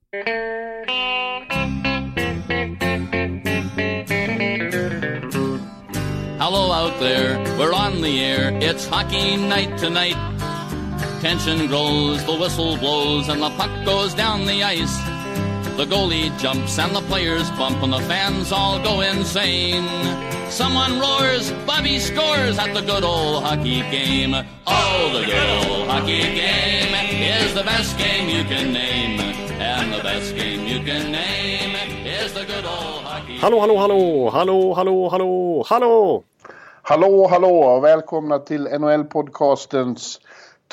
Hello out there, we're on the air, it's hockey night tonight. Tension grows, the whistle blows, and the puck goes down the ice. The goalie jumps and the players bump and the fans all go insane. Someone roars, Bobby scores at the good old hockey game. Oh, the good old hockey game is the best game you can name. And the best game you can name is the good old hockey game. Hallå, hallå, hallå, hallå, hallå, hallå, hallå! Hallå, hallå, välkomna till NHL-podcastens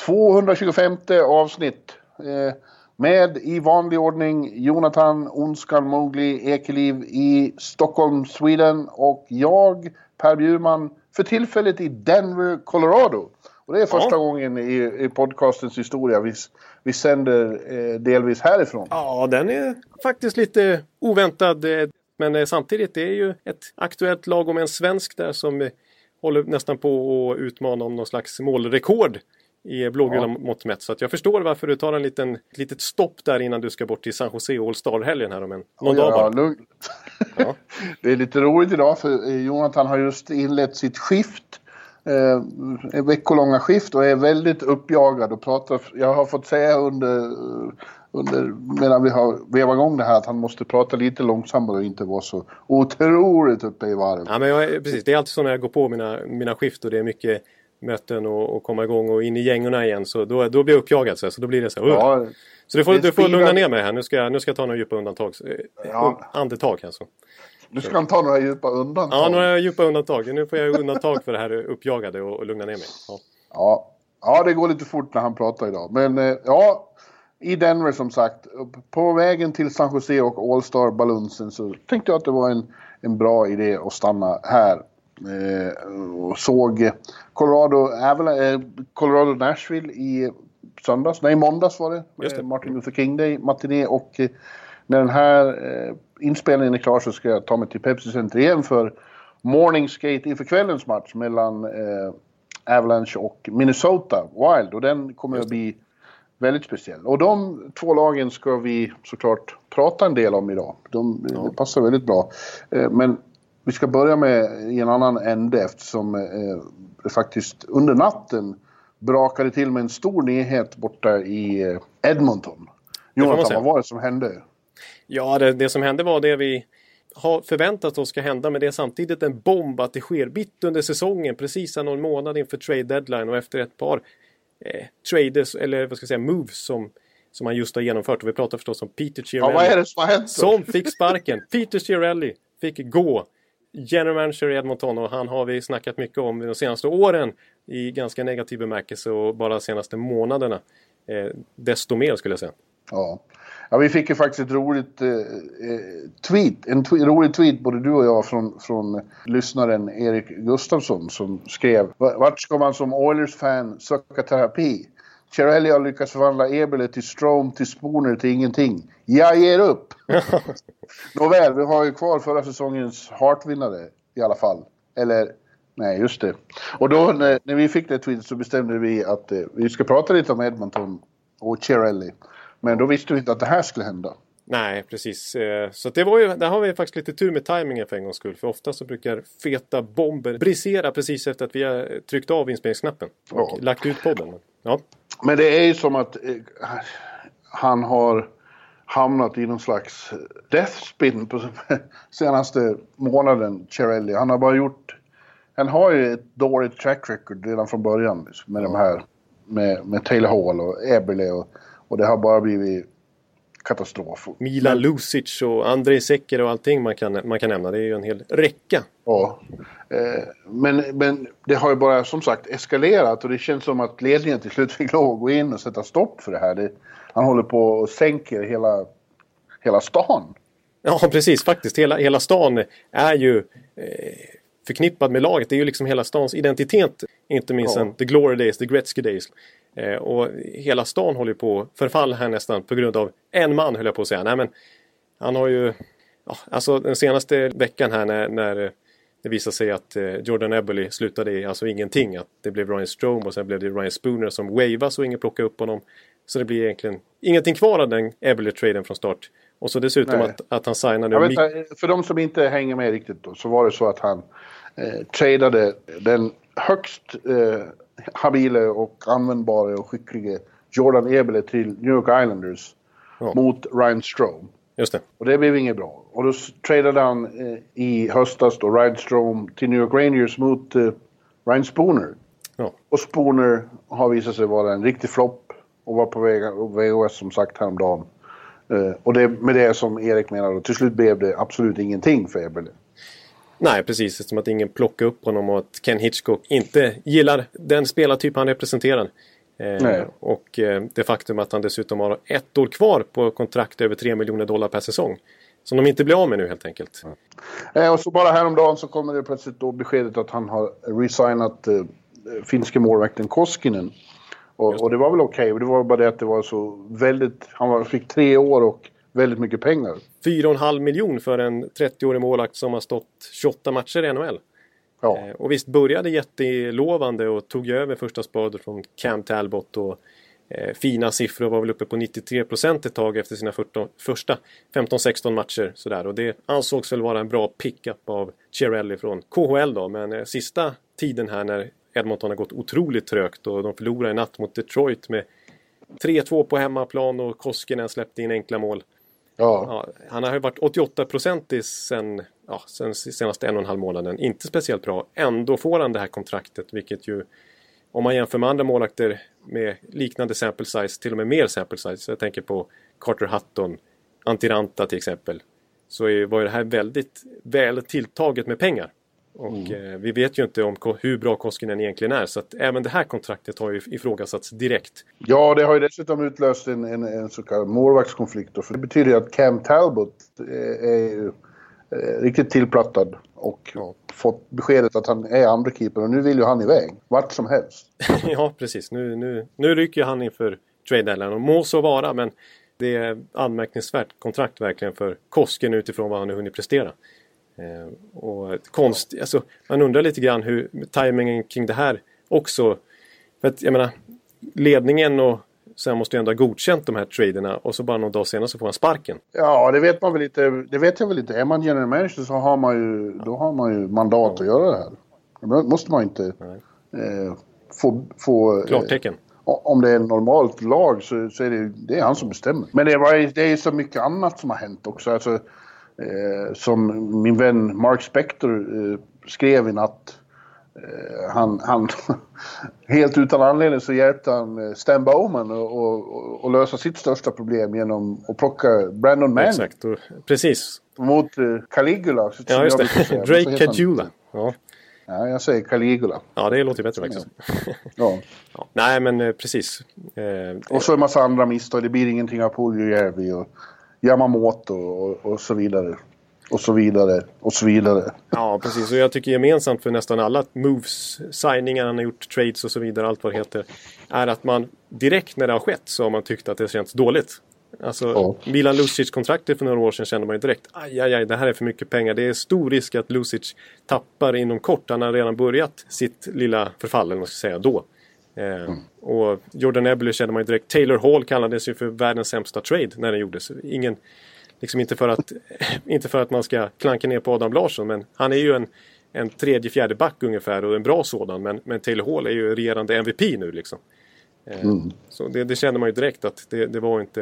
225 avsnitt. Med i vanlig ordning Jonathan Onskan Mowgli Ekeliv i Stockholm, Sweden, och jag, Per Bjurman, för tillfället i Denver, Colorado. Och det är första gången i podcastens historia vi sänder delvis härifrån. Ja, den är faktiskt lite oväntad, men samtidigt det är ju ett aktuellt lag om en svensk där som håller nästan på att utmana om någon slags målrekord i blågula mått mätt. Så att jag förstår varför du tar ett litet stopp där innan du ska bort till San Jose All-Star-helgen här om någon dag bara. Lugnt. Ja. Det är lite roligt idag för Jonathan har just inlett sitt skift. En veckolånga skift och är väldigt uppjagad och pratar. Jag har fått säga under medan vi har vevat igång det här att han måste prata lite långsammare och inte vara så otroligt uppe i varv. Ja, men precis. Det är alltid så när jag går på mina skift och det är mycket möten och komma igång och in i gängorna igen, så då blir jag uppjagad så då blir det så. Ja, så du får lugna ner mig här. Nu ska jag ta några djupa andetag alltså. Du ska ta några djupa undantag. Ja, några djupa undantag. Nu får jag undantag för det här uppjagade och lugna ner mig. Ja, det går lite fort när han pratar idag. Men i Denver som sagt, på vägen till San Jose och All-Star Balloonsen så tänkte jag att det var en bra idé att stanna här. Och såg Colorado Nashville i måndags var det. Martin Luther King Day matiné, och när den här inspelningen är klar så ska jag ta mig till Pepsi Center igen för morning skate inför kvällens match mellan Avalanche och Minnesota Wild, och den kommer att bli väldigt speciell. Och de två lagen ska vi såklart prata en del om idag. De passar väldigt bra. Men vi ska börja med i en annan ände eftersom det faktiskt under natten brakade till med en stor nyhet borta i Edmonton. Jonathan, vad var det som hände? Ja, det som hände var det vi har förväntat oss ska hända, men det är samtidigt en bomb att det sker mitt under säsongen, precis någon månad inför trade deadline och efter ett par traders, eller vad ska jag säga, moves som han just har genomfört. Och vi pratar förstås om Peter Chiarelli. Vad är det som har hänt? Som fick sparken. Peter Chiarelli fick gå. General manager i Edmonton, och han har vi snackat mycket om de senaste åren i ganska negativ bemärkelse, och bara de senaste månaderna desto mer skulle jag säga. Ja, vi fick ju faktiskt ett roligt rolig tweet både du och jag från lyssnaren Erik Gustafsson som skrev: vart ska man som Oilers-fan söka terapi? Chiarelli har lyckats förvandla Eberle till Strome till Spooner till ingenting. Jag ger upp! Nåväl, vi har ju kvar förra säsongens Hart-vinnare i alla fall. Eller, nej just det. Och då när vi fick det tweet så bestämde vi att vi ska prata lite om Edmonton och Chiarelli. Men då visste vi inte att det här skulle hända. Nej, precis. Så där har vi faktiskt lite tur med tajmingen för en gångs skull. För ofta så brukar feta bomber brisera precis efter att vi har tryckt av inspelningsknappen och lagt ut podden. Ja. Men det är ju som att han har hamnat i någon slags death spin på senaste månaden, Chiarelli. Han har ju ett dåligt track record redan från början liksom, med de här med Taylor Hall och Eberle och det har bara blivit katastrof. Milan Lucic och Andrei Secker och allting man kan nämna. Det är ju en hel räcka. Ja, men det har ju bara som sagt eskalerat, och det känns som att ledningen till slut fick lov att gå in och sätta stopp för det här. Han håller på och sänker hela stan. Ja, precis. Faktiskt. Hela stan är ju förknippad med laget. Det är ju liksom hela stans identitet. Inte minst the Glory Days, the Gretzky Days. Och hela stan håller på att förfalla här nästan på grund av en man, höll jag på att säga. Nej, men han har ju... Ja, alltså den senaste veckan här när det visade sig att Jordan Eberle slutade i alltså ingenting. Att det blev Ryan Strome och sen blev det Ryan Spooner som wavas och ingen plockade upp honom. Så det blir egentligen ingenting kvar av den Eberle-traden från start. Och så dessutom att han signade... För de som inte hänger med riktigt då, så var det så att han tradade den högst habile och användbara och skickliga Jordan Eberle till New York Islanders mot Ryan Strome. Just det. Och det blev inget bra. Och då tradade han i höstas då Ryan Strome till New York Rangers mot Ryan Spooner. Ja. Och Spooner har visat sig vara en riktig flopp och var på väg VHS som sagt häromdagen. Och det med det som Erik menar då, till slut blev det absolut ingenting för Eberle. Nej, precis. Som att ingen plockar upp honom och att Ken Hitchcock inte gillar den spelartyp han representerar. Och det faktum att han dessutom har 1 år kvar på kontrakt över $3 miljoner per säsong. Som de inte blir av med nu helt enkelt. Och så bara häromdagen så kommer det plötsligt då beskedet att han har resignat finske målvakten Koskinen. Och det var väl okej. Det var bara det att det var så väldigt... Han fick 3 år och väldigt mycket pengar. 4,5 miljoner för en 30-årig målvakt som har stått 28 matcher i NHL. Ja. Och visst började jättelovande och tog över första spadet från Cam Talbot och fina siffror, var väl uppe på 93% ett tag efter sina första 15-16 matcher sådär. Och det ansågs väl vara en bra pickup av Chiarelli från KHL då, men sista tiden här när Edmonton har gått otroligt trögt och de förlorade i natt mot Detroit med 3-2 på hemmaplan och Koskinen släppte in enkla mål. Ja, han har ju varit 88% sen senaste 1,5 månaden. Inte speciellt bra. Ändå får han det här kontraktet, vilket ju, om man jämför med andra målvakter med liknande sample size, till och med mer sample size. Så jag tänker på Carter Hutton, Antti Ranta till exempel. Så var det här väldigt väl tilltaget med pengar. Och vi vet ju inte om hur bra Koskinen egentligen är. Så att även det här kontraktet har ju ifrågasatts direkt. Ja, det har ju dessutom utlöst en så kallad målvaktskonflikt. För det betyder ju att Cam Talbot är ju riktigt tillplattad. Och fått beskedet att han är andra keeper. Och nu vill ju han iväg. Vart som helst. Ja, precis. Nu rycker han inför trade deadline. Och må så vara, men det är anmärkningsvärt kontrakt verkligen för Koskinen utifrån vad han har hunnit prestera. Och alltså, man undrar lite grann hur tajmingen kring det här också, för att jag menar, ledningen och sen måste ju ändå ha godkänt de här traderna och så bara någon dag senare så får han sparken. Ja, det vet man väl inte. Det vet jag väl inte. Är man general manager så har man ju mandat att göra det här. Då måste man inte få klartecken. Om det är normalt lag så är det är han som bestämmer. Men det är så mycket annat som har hänt också. Alltså, som min vän Mark Spector skrev i natt. Han helt utan anledning så hjälpte han Stan Bowman och lösa sitt största problem genom att plocka Brandon Manning. Exakt, precis. Mot Caligula. Ja, just det. Drake Caggiula. Ja, jag säger Caligula. Ja, det låter bättre faktiskt. Ja. Nej, men precis. Och så en massa andra misstag. Det blir ingenting av Puljujärvi och Yamamoto och så vidare. Och så vidare. Och så vidare. Ja, precis. Och jag tycker gemensamt för nästan alla moves, signingar han har gjort, trades och så vidare, allt vad det heter, är att man direkt när det har skett så har man tyckt att det känns dåligt. Alltså, Milan Lucic-kontraktet för några år sedan kände man ju direkt, aj, det här är för mycket pengar. Det är stor risk att Lucic tappar inom kort. Han har redan börjat sitt lilla förfall, eller vad ska jag säga, då. Och Jordan Eberle kände man ju direkt. Taylor Hall kallades ju för världens sämsta trade när den gjordes. Liksom inte för att man ska klanka ner på Adam Larsson, men han är ju en 3-4 back ungefär och en bra sådan, men Taylor Hall är ju regerande MVP nu liksom. Så det kände man ju direkt att det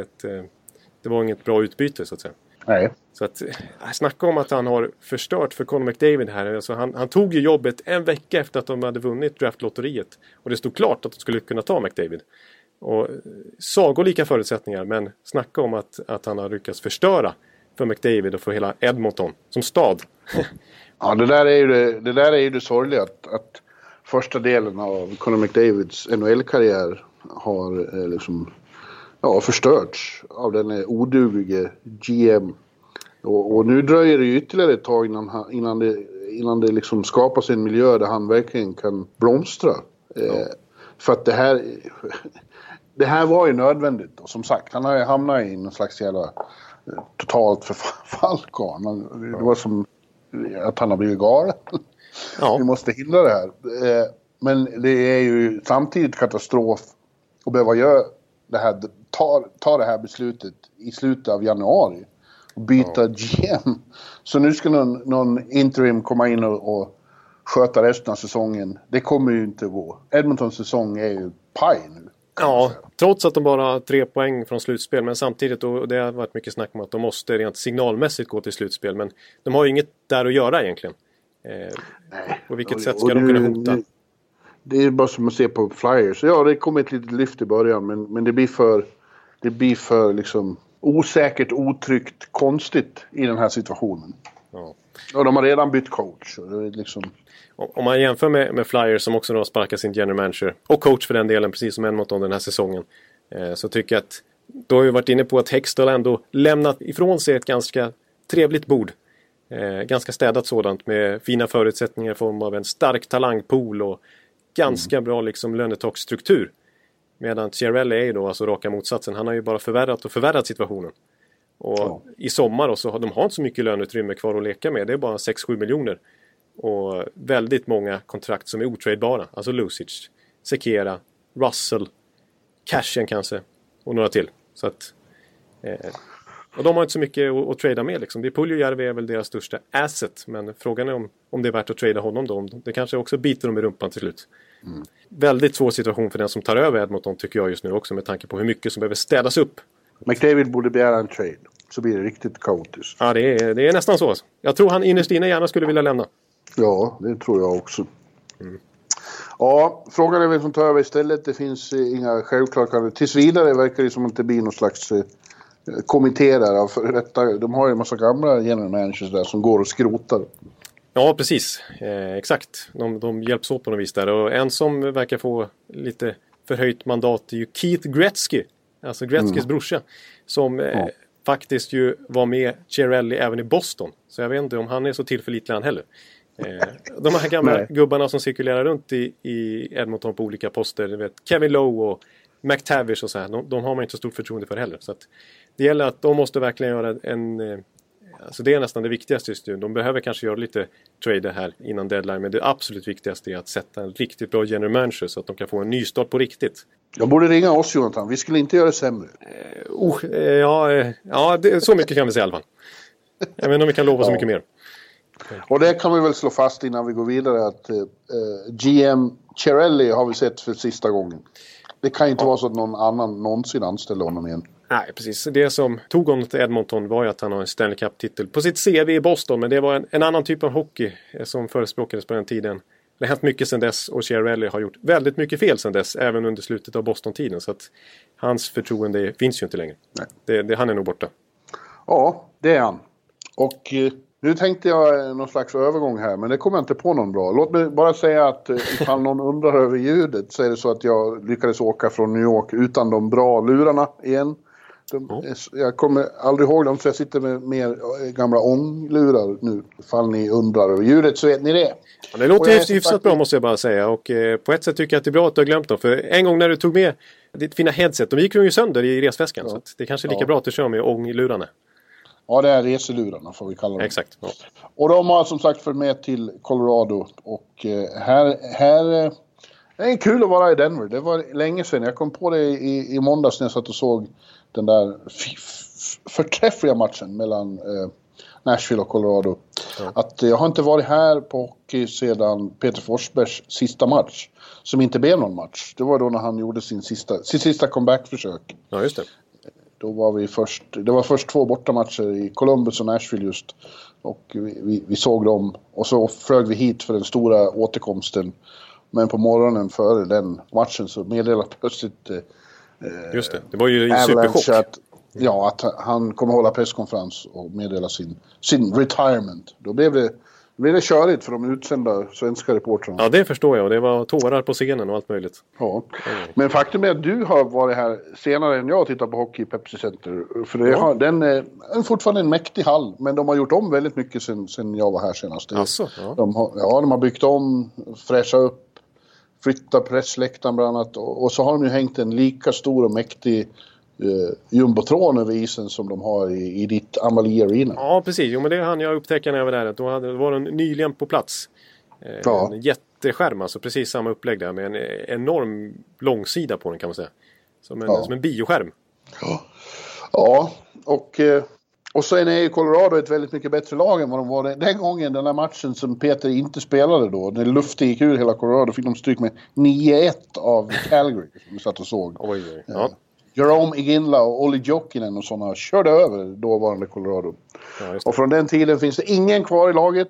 var inget bra utbyte så att säga. Nej. Så att snacka om att han har förstört för Connor McDavid här. Alltså han tog ju jobbet en vecka efter att de hade vunnit draftlotteriet och det stod klart att de skulle kunna ta McDavid. Och sagolika förutsättningar, men snacka om att han har lyckats förstöra för McDavid och för hela Edmonton som stad. Ja, det där är ju det sorgliga att första delen av Connor McDavids NHL-karriär har liksom förstörts av den oduglige GM. Och nu dröjer det ju ytterligare ett tag innan det liksom skapas en miljö där han verkligen kan blomstra. För att det här var ju nödvändigt. Och som sagt, han har ju hamnat i någon slags jävla totalt förfallgarn. Det var som att han har blivit galen. Ja. Vi måste hindra det här. Men det är ju samtidigt katastrof att behöva tar det här beslutet i slutet av januari och byta GM. Så nu ska någon interim komma in och sköta resten av säsongen. Det kommer ju inte gå. Edmontons säsong är ju paj nu. Ja, trots att de bara har 3 poäng från slutspel. Men samtidigt, och det har varit mycket snack om att de måste rent signalmässigt gå till slutspel. Men de har ju inget där att göra egentligen. På vilket sätt ska de kunna hota? Det är bara som att se på Flyers. Ja, det kommer ett litet lyft i början. Men det blir för liksom osäkert, otryggt, konstigt i den här situationen. Ja. Och de har redan bytt coach. Och det är liksom... Om man jämför med Flyers som också har sparkat sin general manager och coach för den delen, precis som Edmonton den här säsongen, så tycker jag att då har vi varit inne på att Hextall ändå lämnat ifrån sig ett ganska trevligt bord. Ganska städat sådant med fina förutsättningar i form av en stark talangpool och ganska bra liksom lönetaksstruktur. Medan Chiarelli är ju då alltså raka motsatsen. Han har ju bara förvärrat situationen. Och i sommar och så de har inte så mycket löneutrymme kvar att leka med. Det är bara 6-7 miljoner. Och väldigt många kontrakt som är otradebara. Alltså Lucic, Sekera, Russell, Cashen kanske och några till. Så att, och de har inte så mycket att trada med liksom. Puljujärvi är väl deras största asset. Men frågan är om det är värt att trada honom då. Det kanske också biter dem i rumpan till slut. Väldigt svår situation för den som tar över Edmonton tycker jag just nu också. Med tanke på hur mycket som behöver städas upp. McDavid borde begära en trade. Så blir det riktigt kaotiskt. Ja, det är nästan så. Jag tror han innerst inne gärna skulle vilja lämna. Ja, det tror jag också. Ja, frågan är vem som tar över istället. Det finns inga självklara. Tills vidare verkar det som att det blir någon slags kommitté där. För detta, de har ju en massa gamla general managers där som går och skrotar. Ja, precis. Exakt. De hjälps åt på något vis där. Och en som verkar få lite förhöjt mandat är ju Keith Gretzky. Alltså Gretzkys brorsa. Som faktiskt ju var med Chiarelli även i Boston. Så jag vet inte om han är så tillförlitlig han heller. De här gamla gubbarna som cirkulerar runt i Edmonton på olika poster. Du vet, Kevin Lowe och McTavish och så här. De har man inte så stort förtroende för heller. Så att det gäller att de måste verkligen göra alltså det är nästan det viktigaste just nu. De behöver kanske göra lite trade här innan deadline. Men det absolut viktigaste är att sätta en riktigt bra general manager så att de kan få en ny start på riktigt. Jag borde ringa oss, Jonathan. Vi skulle inte göra det sämre. Så mycket kan vi säga i alla fall. Jag vet inte om vi kan lova så mycket mer. Och det kan vi väl slå fast innan vi går vidare att GM Chiarelli har vi sett för sista gången. Det kan ju inte vara så att någon annan någonsin anställer honom igen. Nej, precis. Det som tog honom till Edmonton var ju att han har en Stanley Cup-titel på sitt CV i Boston. Men det var en annan typ av hockey som förespråkades på den tiden. Det har hänt mycket sedan dess och Chiarelli har gjort väldigt mycket fel sedan dess. Även under slutet av Boston-tiden. Så att hans förtroende finns ju inte längre. Han är nog borta. Ja, det är han. Och nu tänkte jag någon slags övergång här. Men det kommer jag inte på någon bra. Låt mig bara säga att ifall någon undrar över ljudet. Så är det så att jag lyckades åka från New York utan de bra lurarna igen. Jag kommer aldrig ihåg dem, så jag sitter med mer gamla ånglurar nu. Ifall ni undrar över ljudet så vet ni det. Ja, det låter ju hyfsat bra måste jag bara säga. Och på ett sätt tycker jag att det är bra att du har glömt dem. För en gång när du tog med ditt fina headset, de gick ju sönder i resväskan. Ja. Så att det är kanske lika bra att du kör med ånglurarna. Ja, det är reselurarna får vi kalla dem. Exakt. Ja. Och de har som sagt följt med till Colorado. Och här det är kul att vara i Denver. Det var länge sedan. Jag kom på det i måndags när jag satt och såg den där förträffliga matchen mellan Nashville och Colorado. Ja. Att jag har inte varit här på hockey sedan Peter Forsbergs sista match. Som inte blev någon match. Det var då när han gjorde sin sista comeback-försök. Ja, just det. Då var det var först 2 bortamatcher i Columbus och Nashville just. Och vi såg dem. Och så flög vi hit för den stora återkomsten. Men på morgonen före den matchen så meddelade plötsligt just det var ju en superchock. Att han kommer hålla presskonferens och meddela sin retirement. Då blev det körigt för de utsända svenska reportrarna. Ja, det förstår jag. Och det var tårar på scenen och allt möjligt. Ja. Men faktum är att du har varit här senare än jag och tittat på hockey i Pepsi Center. För den är fortfarande en mäktig hall. Men de har gjort om väldigt mycket sen jag var här senast. Alltså, ja. De har byggt om, fräscha upp, flytta pressläktaren bland annat. Och så har de ju hängt en lika stor och mäktig jumbotron över isen som de har i ditt Amalie Arena. Ja, precis. Jo, men det hann jag upptäcka när jag var där. Då var den nyligen på plats. En jätteskärm, alltså precis samma upplägg där med en enorm långsida på den kan man säga. Som en bioskärm. Ja, och sen är ju Colorado ett väldigt mycket bättre lag än vad de var den gången. Den här matchen som Peter inte spelade då. När luften gick ur hela Colorado fick de stryk med 9-1 av Calgary. Som vi satt och såg. Oj. Ja. Jerome Iginla och Olli Jokinen och sådana körde över dåvarande Colorado. Ja, och från den tiden finns det ingen kvar i laget.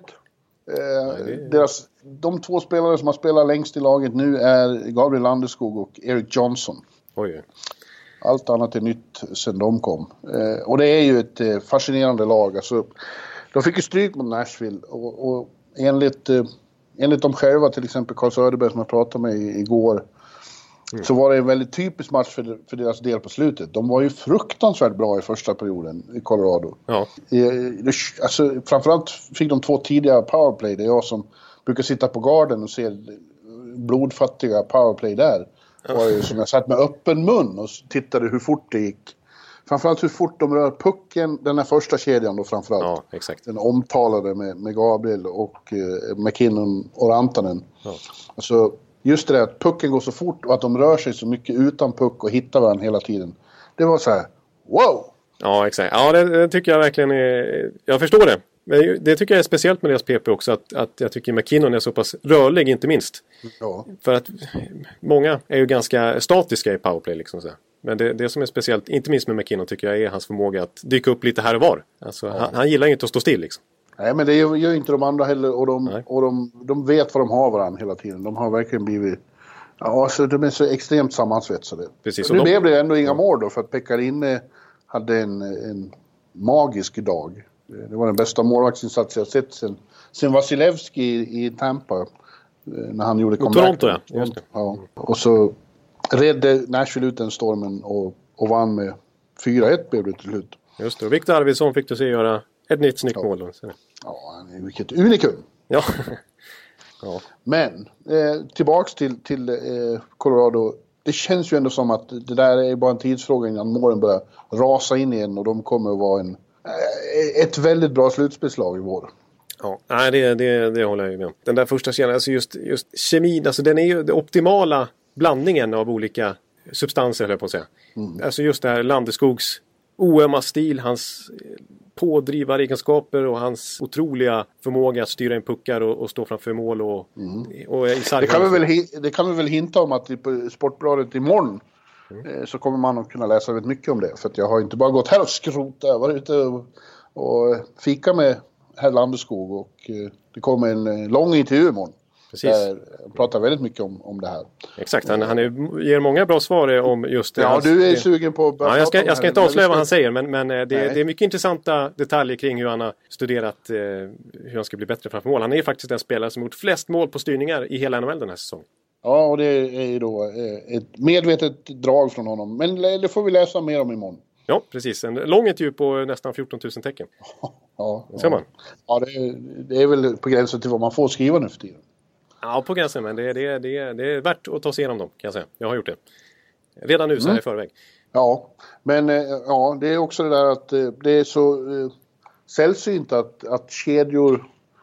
De 2 spelare som har spelat längst i laget nu är Gabriel Landeskog och Eric Johnson. Oj. Allt annat är nytt sedan de kom. Och det är ju ett fascinerande lag. Alltså, de fick ju stryk mot Nashville. Och enligt dem själva, till exempel Carl Söderberg som jag pratade med igår. Så var det en väldigt typisk match för deras del på slutet. De var ju fruktansvärt bra i första perioden i Colorado. Ja. Alltså, framförallt fick de 2 tidiga powerplay. Det är jag som brukar sitta på garden och se blodfattiga powerplay där. Var ju som jag satt med öppen mun och tittade hur fort det gick. Framförallt hur fort de rör pucken, den här första kedjan då framförallt. Ja, exakt. Den omtalade med Gabriel och McKinnon och Rantanen. Ja. Alltså, just det där att pucken går så fort och att de rör sig så mycket utan puck och hittar varandra hela tiden. Det var så här, wow! Ja, exakt. Ja, det tycker jag verkligen är... Jag förstår det. Men det tycker jag är speciellt med deras PP också. Att jag tycker McKinnon är så pass rörlig, inte minst. Ja. För att många är ju ganska statiska i powerplay liksom så. Men det som är speciellt, inte minst med McKinnon, tycker jag är hans förmåga att dyka upp lite här och var. Alltså, han gillar ju inte att stå still liksom. Nej, men det gör inte de andra heller. Och de vet vad de har varandra hela tiden. De har verkligen blivit... Ja, så de är så extremt sammansvetsade. Precis. Nu blev det ändå inga mål då, för att Pekkarine hade en magisk dag. Det var den bästa målvaktsinsats jag sett sen Vasilevski i Tampa. När han gjorde comeback. Toronto, ja. Just det. Ja. Och så redde Nashville ut den stormen och vann med 4-1 blev det till slut. Just det. Och Victor Arvidsson fick du se göra ett nytt snyggt mål. Ja, vilket unikum. Ja. Ja. Men tillbaks till Colorado. Det känns ju ändå som att det där är bara en tidsfråga innan målen börjar rasa in igen och de kommer att vara ett väldigt bra slutspelslag i vår. Ja, nej, det håller jag ju med om. Den där första scenen, alltså just kemin, alltså den är ju den optimala blandningen av olika substanser, höll jag på att säga. Alltså just det här Landeskogs oömma stil, hans pådrivaregenskaper och hans otroliga förmåga att styra in puckar och stå framför mål och det kan vi väl hinta om att på Sportbladet imorgon så kommer man att kunna läsa väldigt mycket om det. För att jag har inte bara gått här och skrotat. Jag var ute och fika med herr Landeskog och det kommer en lång intervju imorgon. Precis. Där han pratar väldigt mycket om det här. Exakt, han ger många bra svar om just det. Ja, du är sugen på att ja, jag ska inte avslöja vad han säger, men det är mycket intressanta detaljer kring hur han har studerat hur han ska bli bättre framför mål. Han är ju faktiskt den spelare som gjort flest mål på styrningar i hela NHL den här säsongen. Ja, och det är ju då ett medvetet drag från honom. Men det får vi läsa mer om imorgon. Ja, precis. En lång intervju på nästan 14 000 tecken. Ja. Ser man? Ja, det är väl på gränsen till vad man får skriva nu för tiden. Ja, på gränsen, men det är värt att ta sig igenom dem, kan jag säga. Jag har gjort det. Redan nu så här i förväg. Ja, men det är också det där att det är så sällsynt att kedjor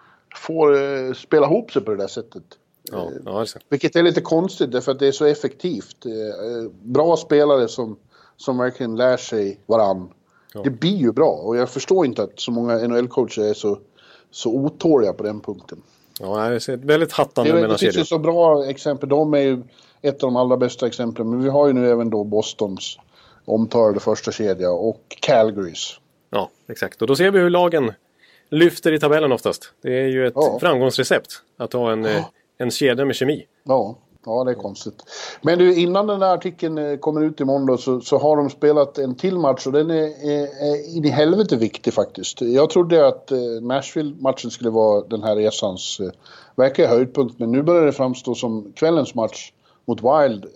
får spela ihop sig på det där sättet. Ja, alltså. Vilket är lite konstigt, därför att det är så effektivt. Bra spelare som verkligen lär sig varann. Ja. Det blir ju bra, och jag förstår inte att så många NHL-coacher är så otåliga på den punkten. Ja, det är väldigt hattande mellan kedjor. Det finns ju så bra exempel. De är ju ett av de allra bästa exemplen. Men vi har ju nu även då Bostons omtalade första kedja och Calgarys. Ja, exakt. Och då ser vi hur lagen lyfter i tabellen oftast. Det är ju ett framgångsrecept att ha en kedja med kemi. Ja, det är konstigt. Men du, innan den här artikeln kommer ut imorgon då, så har de spelat en till match och den är in i helvete viktig faktiskt. Jag trodde att Nashville-matchen skulle vara den här resans verkliga höjdpunkt, men nu börjar det framstå som kvällens match mot Wild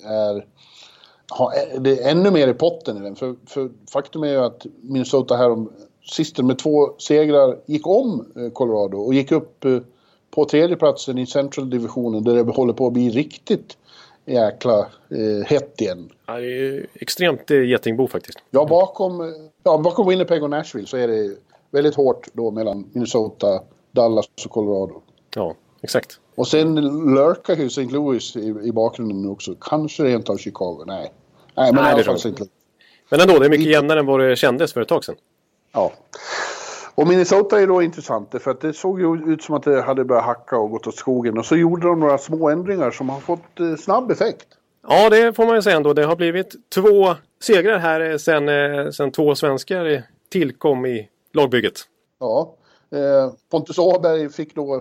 det är ännu mer i potten i den. För faktum är ju att Minnesota här sisten med 2 segrar gick om Colorado och gick upp på 3:e platsen i Central-divisionen, där det håller på att bli riktigt jäkla hett igen. Ja, det är extremt getingbo faktiskt. Ja, bakom Winnipeg och Nashville så är det väldigt hårt då mellan Minnesota, Dallas och Colorado. Ja, exakt. Och sen lurkar ju St. Louis i bakgrunden också. Kanske rent av Chicago. Nej, Nej, men det är inte. Men ändå, det är mycket jämnare än vad det kändes för ett tag sedan. Ja. Och Minnesota är då intressant för att det såg ju ut som att det hade börjat hacka och gått åt skogen. Och så gjorde de några små ändringar som har fått snabb effekt. Ja, det får man ju säga ändå. Det har blivit 2 segrar här sen 2 svenskar tillkom i lagbygget. Ja, Pontus Åberg fick då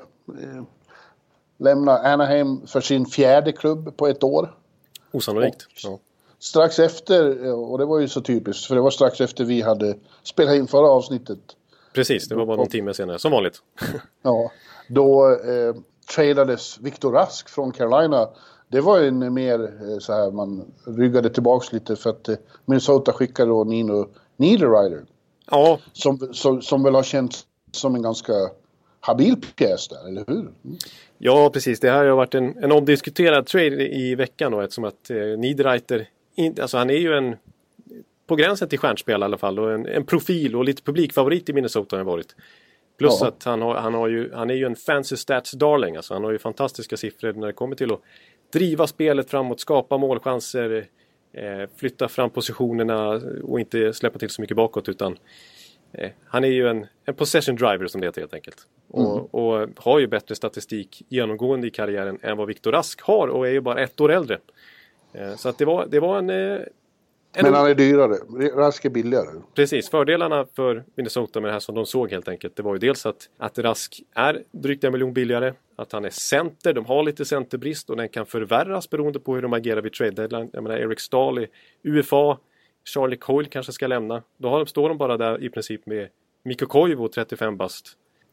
lämna Anaheim för sin 4:e klubb på ett år. Osannolikt. Ja. Strax efter, och det var ju så typiskt, för det var strax efter vi hade spelat in förra avsnittet. Precis, det var bara någon timme senare, som vanligt. Ja, då tradades Victor Rask från Carolina. Det var en mer så här, man ryggade tillbaks lite för att Minnesota skickade då Nino Niederreiter. Ja. Som väl har känts som en ganska habil pjäs där, eller hur? Ja, precis. Det här har varit en omdiskuterad trade i veckan då, eftersom att Niederreiter, alltså han är ju på gränsen till stjärnspel i alla fall, och en profil och lite publikfavorit i Minnesota har han varit. Plus att han är ju en fancy stats darling, alltså han har ju fantastiska siffror när det kommer till att driva spelet framåt, skapa målchanser, flytta fram positionerna och inte släppa till så mycket bakåt, utan han är ju en possession driver som det heter helt enkelt. Och har ju bättre statistik genomgående i karriären än vad Victor Rask har, och är ju bara 1 år äldre. Så att det var en men han är dyrare. Rask är billigare. Precis. Fördelarna för Minnesota med det här som de såg helt enkelt, det var ju dels att Rask är drygt 1 miljon billigare. Att han är center. De har lite centerbrist och den kan förvärras beroende på hur de agerar vid trade deadline. Jag menar, Eric Stahl i UFA. Charlie Coyle kanske ska lämna. Då står de bara där i princip med Mikko Koivu, 35 bast.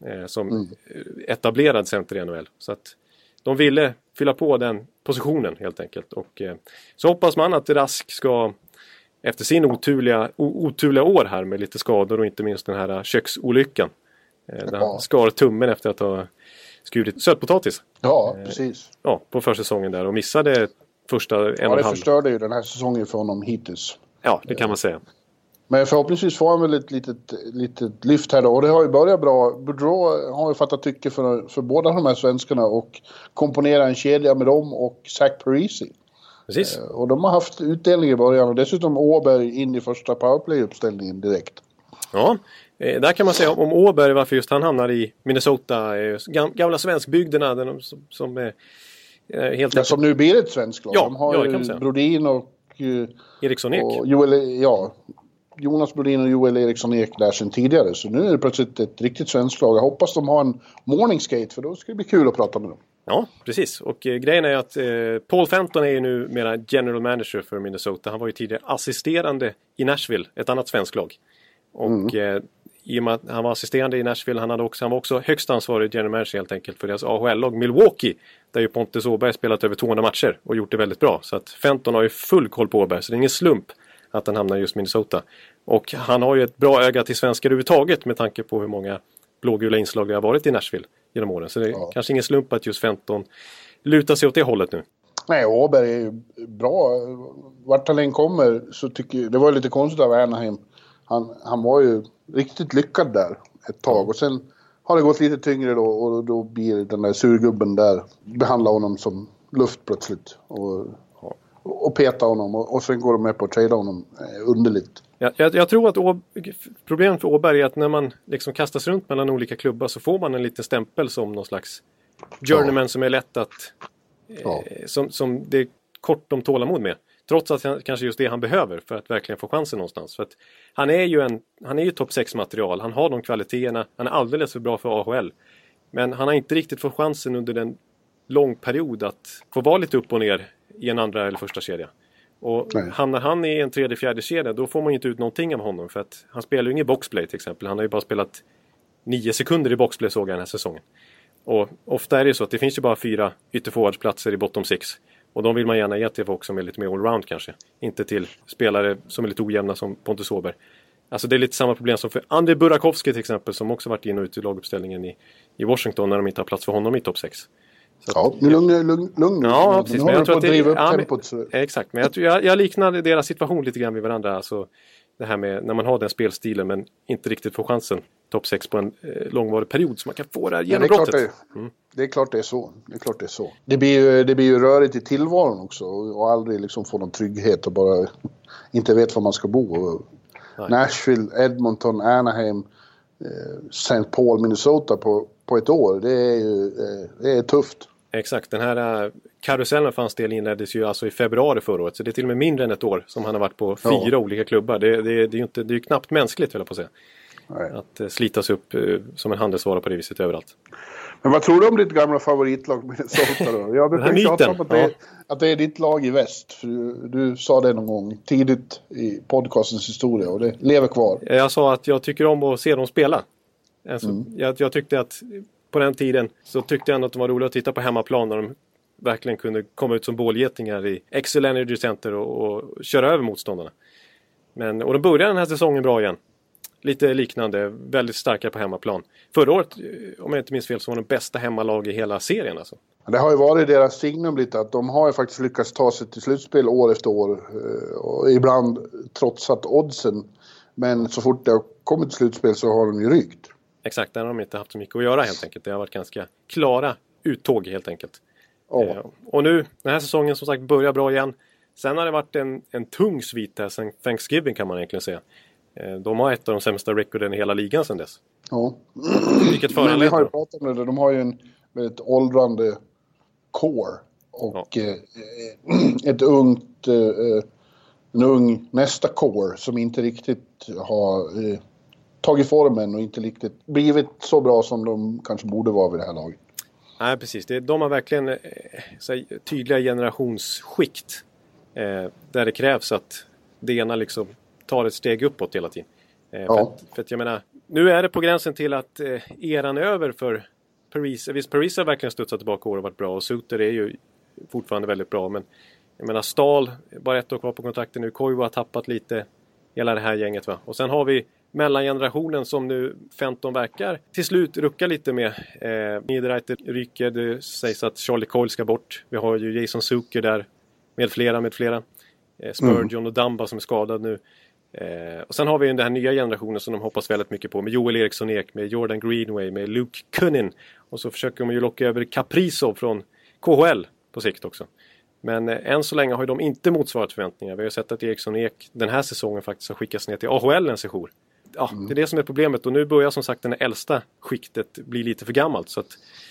Som etablerad center i NHL. Så att de ville fylla på den positionen helt enkelt. Och så hoppas man att Rask ska, efter sin oturliga år här med lite skador och inte minst den här köksolyckan. Där han skar tummen efter att ha skurit sötpotatis. Ja, precis. Ja, på försäsongen där och missade första 1,5. Ja, det förstörde ju den här säsongen för honom hittills. Ja, det kan man säga. Men förhoppningsvis får han väl ett litet lyft här då. Och det har ju börjat bra. Boudreau har ju fattat tycke för båda de här svenskarna och komponera en kedja med dem och Zach Parise. Precis. Och de har haft utdelning i början och dessutom Åberg in i första powerplay-uppställningen direkt. Ja, där kan man säga om Åberg varför just han hamnar i Minnesota. Gamla svenskbygderna som är helt... Ja, som nu blir ett svenskt lag. Ja, de har ju Brodin och Eriksson Ek. Och Jonas Brodin och Joel Eriksson Ek där sedan tidigare. Så nu är det plötsligt ett riktigt svenskt lag. Jag hoppas de har en morning skate för då ska det bli kul att prata med dem. Ja, precis. Och grejen är att Paul Fenton är ju nu mera general manager för Minnesota. Han var ju tidigare assisterande i Nashville, ett annat svenskt lag. Och i och med att han var assisterande i Nashville, han var också högst ansvarig general manager helt enkelt för deras AHL-lag Milwaukee. Där ju Pontus Åberg spelat över 200 matcher och gjort det väldigt bra. Så att Fenton har ju full koll på Åberg, så det är ingen slump att han hamnar just Minnesota. Och han har ju ett bra öga till svenskar överhuvudtaget med tanke på hur många blågula inslag det har varit i Nashville genom åren. Så det är kanske ingen slump att just Fenton lutar sig åt det hållet nu. Nej, Åberg är ju bra. Vart han än kommer så tycker jag, det var lite konstigt av Anaheim. Han var ju riktigt lyckad där ett tag och sen har det gått lite tyngre då och då blir den där surgubben där behandla honom som luft plötsligt och peta honom och sen går de med på att trada honom underligt. Jag tror att problemet för Åberg är att när man liksom kastas runt mellan olika klubbar så får man en liten stämpel som någon slags journeyman som är lätt att som det är kort om tålamod med. Trots att han, kanske just det han behöver för att verkligen få chansen någonstans. För att han är ju topp 6 material. Han har de kvaliteterna. Han är alldeles för bra för AHL. Men han har inte riktigt fått chansen under en lång period att få vara lite upp och ner i en andra eller första kedja. Och hamnar han i en tredje, fjärde kedja, då får man ju inte ut någonting av honom. För att han spelar ju ingen boxplay till exempel. Han har ju bara spelat 9 sekunder i boxplay såg jag den här säsongen. Och ofta är det så att det finns ju bara 4 ytterforwardsplatser i bottom 6. Och de vill man gärna ge till folk som är lite mer allround kanske. Inte till spelare som är lite ojämna som Pontus Åberg. Alltså det är lite samma problem som för Andrei Burakovsky till exempel, som också varit in och ut i laguppställningen i Washington när de inte har plats för honom i topp 6. Lugn. Ja, precis. Men jag tror att driva upp tempot. Exakt, men jag liknar deras situation lite grann vid varandra. Alltså det här med när man har den spelstilen men inte riktigt får chansen topp 6 på en långvarig period, så man kan få det här genombrottet. Det är klart det är så. Det blir ju rörigt i tillvaron också, och aldrig liksom få någon trygghet och bara inte vet var man ska bo. Nashville, Edmonton, Anaheim, St. Paul, Minnesota på ett år. Det är tufft. Exakt, den här karusellen för hans del inleddes ju alltså i februari förra året, så det är till och med mindre än ett år som han har varit på 4 olika klubbar. Det är ju knappt mänskligt, vill jag på säga. Nej. Att slitas upp som en handelsvara på det viset överallt. Men vad tror du om ditt gamla favoritlag Minnesota då? Jag brukar tjata om att det är ditt lag i väst. För du sa det någon gång tidigt i podcastens historia, och det lever kvar. Jag sa att jag tycker om att se dem spela. Alltså, jag tyckte att på den tiden så tyckte jag ändå att de var roliga att titta på hemmaplan när de verkligen kunde komma ut som bålgetingar i Xcel Energy Center och köra över motståndarna. Och de började den här säsongen bra igen. Lite liknande, väldigt starka på hemmaplan. Förra året, om jag inte minns fel, så var de bästa hemmalag i hela serien. Alltså. Det har ju varit deras signum lite, att de har ju faktiskt lyckats ta sig till slutspel år efter år. Och ibland trotsat oddsen. Men så fort det har kommit till slutspel så har de ju rykt. Exakt, där har de inte haft så mycket att göra helt enkelt. Det har varit ganska klara uttåg helt enkelt. Och nu, den här säsongen som sagt börjar bra igen. Sen har det varit en tung svit här sen Thanksgiving, kan man egentligen säga. De har ett av de sämsta rekorden i hela ligan sedan dess. Ja. Vilket men vi har ju pratat om det. De har ju en väldigt åldrande core. Och ett ungt... en ung nästa core som inte riktigt har tagit formen och inte riktigt blivit så bra som de kanske borde vara vid det här laget. Nej, precis. De har verkligen tydliga generationsskikt där det krävs att det ena liksom tar ett steg uppåt hela tiden. För att jag menar, nu är det på gränsen till att eran är över för Paris. Visst, Paris har verkligen studsat tillbaka och varit bra, och Suter är ju fortfarande väldigt bra, men jag menar, Stahl, bara 1 år kvar på kontrakten nu. Koivu har tappat lite, hela det här gänget, va. Och sen har vi mellangenerationen som nu Fenton verkar till slut rucka lite med. Niederreiter ryker, det sägs att Charlie Coyle ska bort. Vi har ju Jason Zucker där med flera. Spurgeon och Dumba som är skadad nu. Och sen har vi den här nya generationen som de hoppas väldigt mycket på, med Joel Eriksson Ek, med Jordan Greenway, med Luke Kunin. Och så försöker de ju locka över Kaprizov från KHL på sikt också. Men än så länge har ju de inte motsvarat förväntningar. Vi har sett att Eriksson Ek den här säsongen faktiskt har skickats ner till AHL en session. Ja, det är det som är problemet. Och nu börjar som sagt den äldsta skiktet bli lite för gammalt. Så att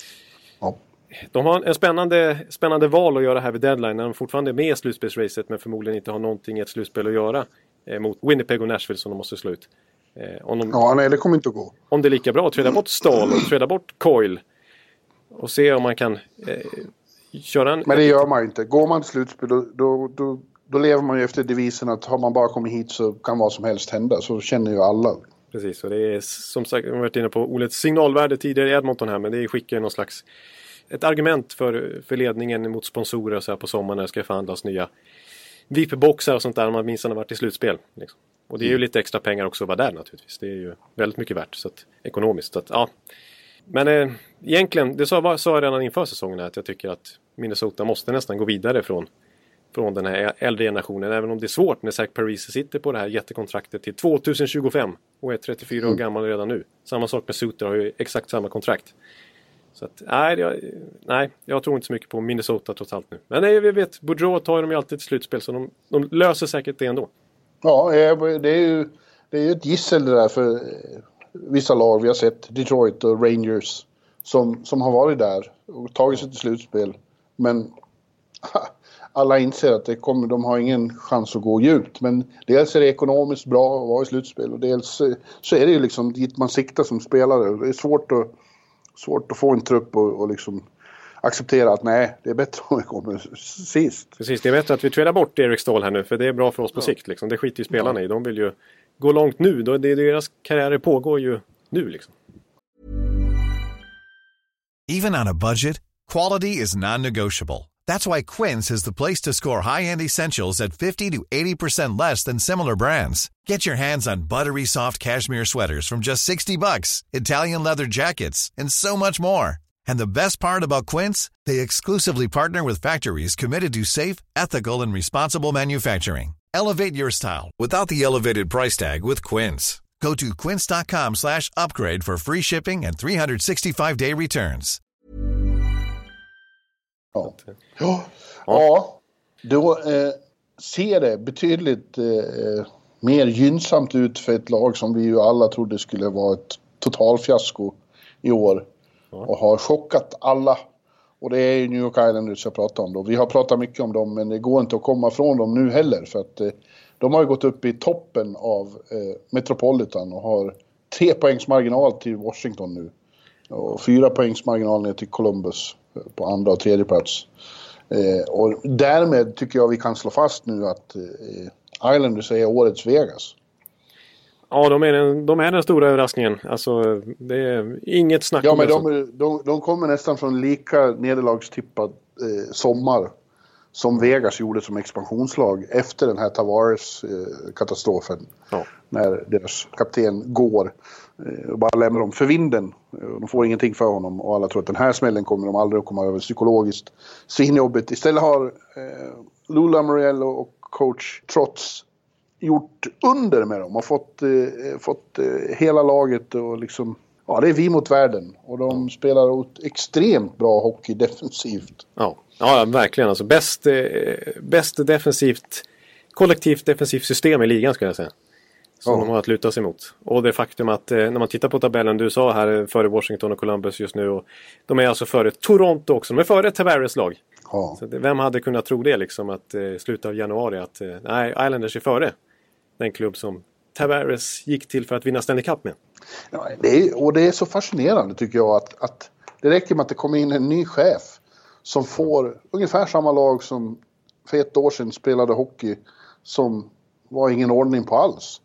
de har en spännande val att göra här vid deadline, när de fortfarande är med i slutspelsracet, men förmodligen inte har någonting i ett slutspel att göra mot Winnipeg och Nashville som de måste slå ut. Nej, det kommer inte att gå. Om det är lika bra att träda bort Stahl och träda bort Coyle och se om man kan köra en... Men det gör man inte. Går man till slutspel då lever man ju efter devisen att har man bara kommit hit så kan vad som helst hända. Så känner ju alla. Precis, och det är som sagt, jag har varit inne på Olets signalvärde tidigare i Edmonton här, men det skickar någon slags ett argument för ledningen mot sponsorer så här på sommaren när det ska förhandlas nya VIP-boxar och sånt där, man minst har varit i slutspel. Liksom. Och det är ju lite extra pengar också att vara där naturligtvis. Det är ju väldigt mycket värt så att, ekonomiskt. Så att, ja. Men egentligen, det sa jag redan inför säsongen här, att jag tycker att Minnesota måste nästan gå vidare från den här äldre generationen. Även om det är svårt när Zach Parise sitter på det här jättekontraktet till 2025 och är 34 år gammal redan nu. Samma sak med Suter, har ju exakt samma kontrakt. Så att, jag tror inte så mycket på Minnesota trots allt nu. Men vi vet, Boudreau tar de ju alltid till slutspel, så de löser säkert det ändå. Ja, det är ju ett gissel det där för vissa lag. Vi har sett Detroit och Rangers som har varit där och tagit sig till slutspel. Men alla inser att de har ingen chans att gå djupt. Men dels är det ekonomiskt bra att vara i slutspel, och dels så är det ju liksom dit man siktar som spelare. Det är svårt att få en trupp och liksom acceptera att nej, det är bättre om vi kommer sist. Precis, det är bättre att vi trädar bort Erik Stahl här nu, för det är bra för oss på sikt. Liksom. Det skiter ju spelarna i. De vill ju gå långt nu. Deras karriärer pågår ju nu. Liksom. Even on a budget, quality is non-negotiable. That's why Quince is the place to score high-end essentials at 50 to 80% less than similar brands. Get your hands on buttery soft cashmere sweaters from just $60, Italian leather jackets, and so much more. And the best part about Quince, they exclusively partner with factories committed to safe, ethical, and responsible manufacturing. Elevate your style without the elevated price tag with Quince. Go to quince.com/upgrade for free shipping and 365-day returns. Ja. Då ser det betydligt mer gynnsamt ut för ett lag som vi ju alla trodde skulle vara ett totalfiasko i år. Och har chockat alla. Och det är ju New York Islanders jag pratar om då. Vi har pratat mycket om dem, men det går inte att komma från dem nu heller. För att de har ju gått upp i toppen av Metropolitan och har 3 poängs marginal till Washington nu. Och 4 poängs marginal ner till Columbus på andra och tredje plats. Och därmed tycker jag vi kan slå fast nu att Islanders är årets Vegas. Ja, de är den stora överraskningen. Alltså, det är inget snack om det. Ja, men de kommer nästan från lika nederlagstippad sommar som Vegas gjorde som expansionslag efter den här Tavares-katastrofen. Ja. När deras kapten går och bara lämnar dem för vinden. De får ingenting för honom och alla tror att den här smällen kommer de aldrig att komma över psykologiskt. Svinjobbigt. Istället har Lou Lamoriello och coach Trotz gjort under med dem och fått hela laget och liksom, ja, det är vi mot världen och de spelar extremt bra hockey defensivt. Ja, verkligen, alltså bäst defensivt, kollektivt defensivt system i ligan skulle jag säga. Som de har att luta sig mot. Och det faktum att när man tittar på tabellen, du sa här före Washington och Columbus just nu, och de är alltså före Toronto också, de är före Tavares lag. Ja. Så vem hade kunnat tro det liksom att slutet av januari att nej, Islanders är före den klubb som Tavares gick till för att vinna Stanley Cup med. Ja, det är så fascinerande tycker jag att det räcker med att det kommer in en ny chef som får ungefär samma lag som för 1 år sedan spelade hockey som var ingen ordning på alls.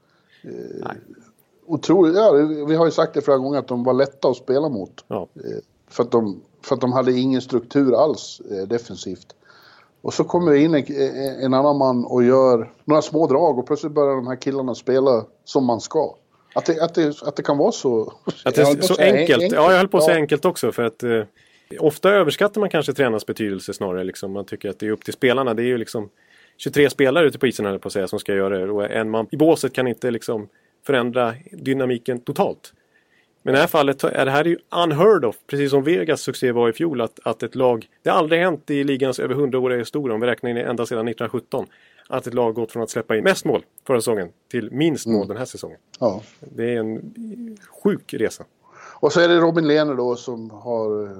Otroligt, ja, vi har ju sagt det flera gånger att de var lätta att spela mot. Ja. För att de hade ingen struktur alls defensivt. Och så kommer det in en annan man och gör några små drag och plötsligt börjar de här killarna spela som man ska. Att det kan vara så... Att det är så enkelt. Ja, jag höll på att säga enkelt också för att ofta överskattar man kanske tränarens betydelse snarare. Liksom. Man tycker att det är upp till spelarna. Det är ju liksom 23 spelare ute på isen här på att säga som ska göra det. Och en man i båset kan inte liksom förändra dynamiken totalt. Men i det här fallet är det här ju unheard of. Precis som Vegas succé var i fjol. Att ett lag, det har aldrig hänt i ligans över 100-åriga historia. Om vi räknar in ända sedan 1917. Att ett lag gått från att släppa in mest mål förra säsongen till minst mål den här säsongen. Ja. Det är en sjuk resa. Och så är det Robin Lehner då som har...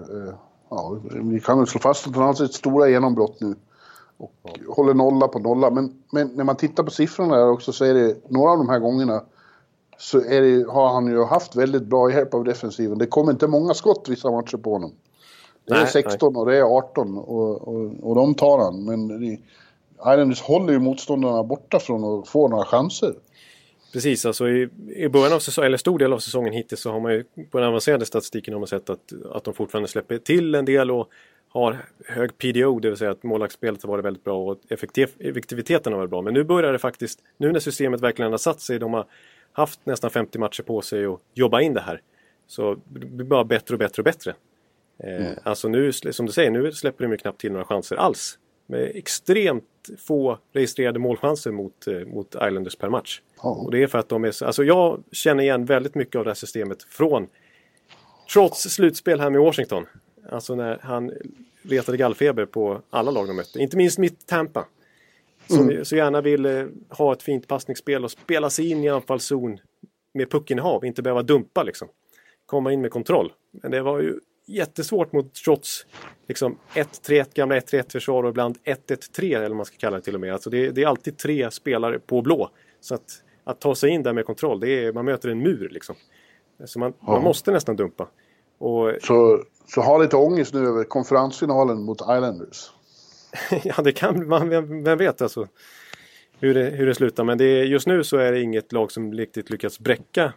vi kan väl slå fast att han har ett stora genombrott nu. Och håller nolla på nolla. Men när man tittar på siffrorna där också så är det några av de här gångerna så har han ju haft väldigt bra hjälp av defensiven. Det kommer inte många skott vissa matcher på honom. Det är 16 och det är 18 och de tar han. Men Islanders håller ju motståndarna borta från att få några chanser. Precis, alltså i början av säsongen, eller stor del av säsongen hittills så har man ju på den avancerade statistiken har man sett att de fortfarande släpper till en del och har hög PDO, det vill säga att målvaktsspelet har varit väldigt bra och effektiviteten har varit bra. Men nu börjar det faktiskt, nu när systemet verkligen har satt sig, de har haft nästan 50 matcher på sig och jobba in det här. Så det blir bara bättre och bättre och bättre. Alltså nu, som du säger, nu släpper de ju knappt till några chanser alls. Med extremt få registrerade målchanser mot Islanders per match. Och det är för att de är så, alltså jag känner igen väldigt mycket av det här systemet från trots slutspel här med Washington. Alltså när han retade gallfeber på alla lag de mötte. Inte minst mitt Tampa. Som så gärna vill ha ett fint passningsspel och spela sig in i anfallszon med pucken i hav. Inte behöva dumpa liksom. Komma in med kontroll. Men det var ju jättesvårt mot trots liksom 1-3, gamla 1-3 försvar och ibland 1-1-3 eller man ska kalla det till och med. Alltså det är alltid 3 spelare på blå. Så att ta sig in där med kontroll, man möter en mur liksom. Så man måste nästan dumpa. Och, så ha lite ångest nu över konferensfinalen mot Islanders. Ja, det kan man, vem vet alltså hur det slutar. Men just nu så är det inget lag som riktigt lyckats bräcka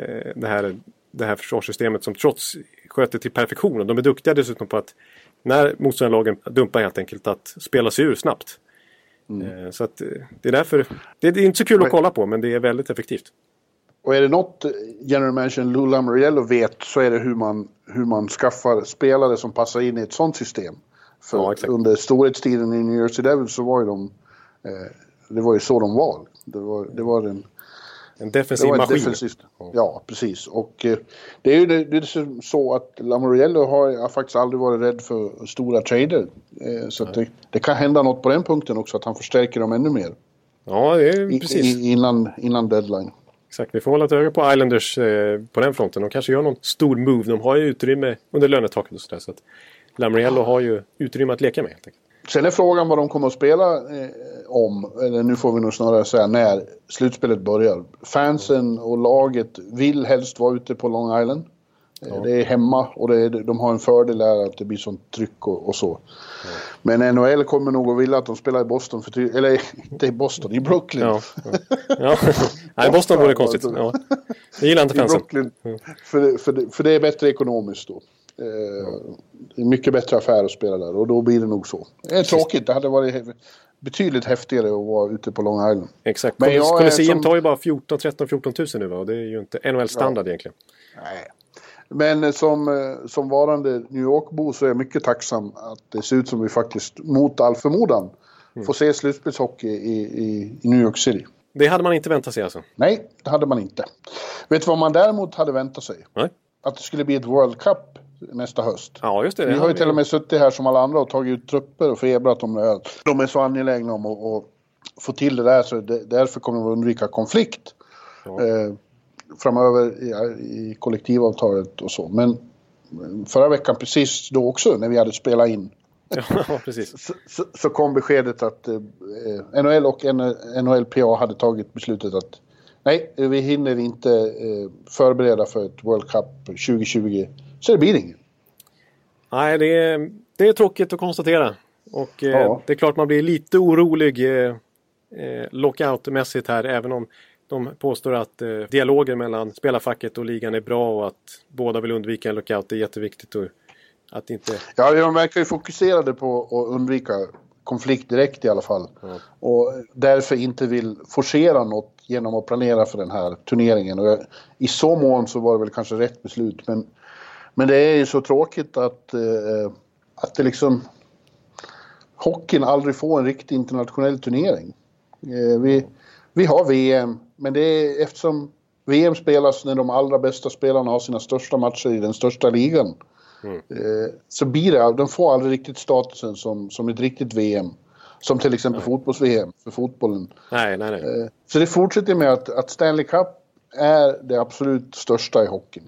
det här försvarssystemet som trots sköter till perfektion. De är duktiga dessutom på att när motståndarlagen dumpar helt enkelt att spela sig ur snabbt. Så att det är därför det är inte så kul att kolla på, men det är väldigt effektivt. Och är det något general manager Lou Lamoriello vet så är det hur man skaffar spelare som passar in i ett sånt system. För under storhetstiden i New Jersey Devils så var ju det var ju så de var. Det var En defensiv maskin. Ja, precis. Och det är ju det så att Lamoriello har faktiskt aldrig varit rädd för stora trader. Så att det kan hända något på den punkten också, att han förstärker dem ännu mer. Ja, det är precis. Innan deadline. Exakt, vi får hålla ett öga på Islanders på den fronten. De kanske gör någon stor move. De har ju utrymme under lönetaket och sådär. Så att Lamoriello har ju utrymme att leka med, helt enkelt. Sen är frågan vad de kommer att spela om, eller nu får vi nog snarare säga när slutspelet börjar. Fansen och laget vill helst vara ute på Long Island. Ja. Det är hemma och de har en fördel där att det blir sånt tryck och så. Ja. Men NHL kommer nog att vilja att de spelar i Boston, eller inte i Boston, i Brooklyn. Ja. Nej, Boston vore konstigt. Ja. Det gillar inte fansen. Brooklyn, för det är bättre ekonomiskt då. Det är mycket bättre affär att spela där och då blir det nog så. Det är tråkigt, det hade varit betydligt häftigare att vara ute på Long Island. Exakt, Colosseum tar ju bara 14 000 nu va? Och det är ju inte NHL-standard egentligen. Nej. Men som varande New York-bo så är jag mycket tacksam att det ser ut som vi faktiskt mot all förmodan får se slutspelshockey i New York City. Det hade man inte väntat sig alltså? Nej, det hade man inte. Vet du vad man däremot hade väntat sig? Nej. Att det skulle bli ett World Cup nästa höst. Ja, just det. Vi har ju till och med suttit här som alla andra och tagit ut trupper och febrat om det här. De är så angelägna om att få till det där, så därför kommer vi undvika konflikt framöver i kollektivavtalet och så. Men förra veckan precis då också när vi hade spelat in ja, precis. Så kom beskedet att NHL och NHLPA hade tagit beslutet att nej, vi hinner inte förbereda för ett World Cup 2020. Så det blir ingen. Nej, det är tråkigt att konstatera. Och det är klart man blir lite orolig lockout-mässigt här. Även om de påstår att dialoger mellan spelarfacket och ligan är bra och att båda vill undvika en lockout. Det är jätteviktigt. Och att inte... Ja, de verkar ju fokuserade på att undvika konflikt direkt i alla fall. Mm. Och därför inte vill forcera något genom att planera för den här turneringen. Och i så mån så var det väl kanske rätt beslut. Men det är ju så tråkigt att det liksom hockeyn aldrig får en riktig internationell turnering. Vi har VM, men det är eftersom VM spelas när de allra bästa spelarna har sina största matcher i den största ligan. Så blir det, de får aldrig riktigt statusen som ett riktigt VM. Som till exempel fotbolls-VM för fotbollen. Nej. Så det fortsätter med att Stanley Cup är det absolut största i hockeyn.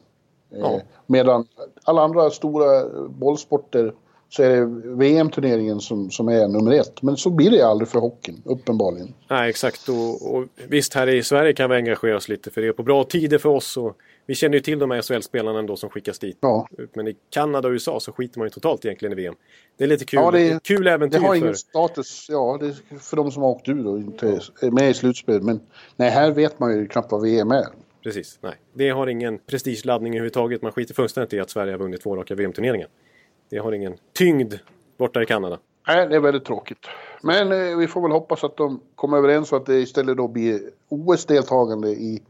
Medan alla andra stora bollsporter så är det VM-turneringen som är nummer 1. Men så blir det aldrig för hockeyn, uppenbarligen. Nej, exakt. Och visst, här i Sverige kan vi engagera oss lite för det är på bra tider för oss. Och vi känner ju till de här SHL-spelarna ändå som skickas dit. Ja. Men i Kanada och USA så skiter man ju totalt egentligen i VM. Det är lite kul. Ja, det är kul äventyr. Det har ingen status, det är för de som har åkt ur och inte är med i slutspel. Men nej, här vet man ju knappt vad VM är. Precis, nej. Det har ingen prestigeladdning överhuvudtaget. Man skiter fullständigt i att Sverige har vunnit 2 raka VM-turneringar. Det har ingen tyngd borta i Kanada. Nej, det är väldigt tråkigt. Men vi får väl hoppas att de kommer överens så att det istället då blir OS-deltagande i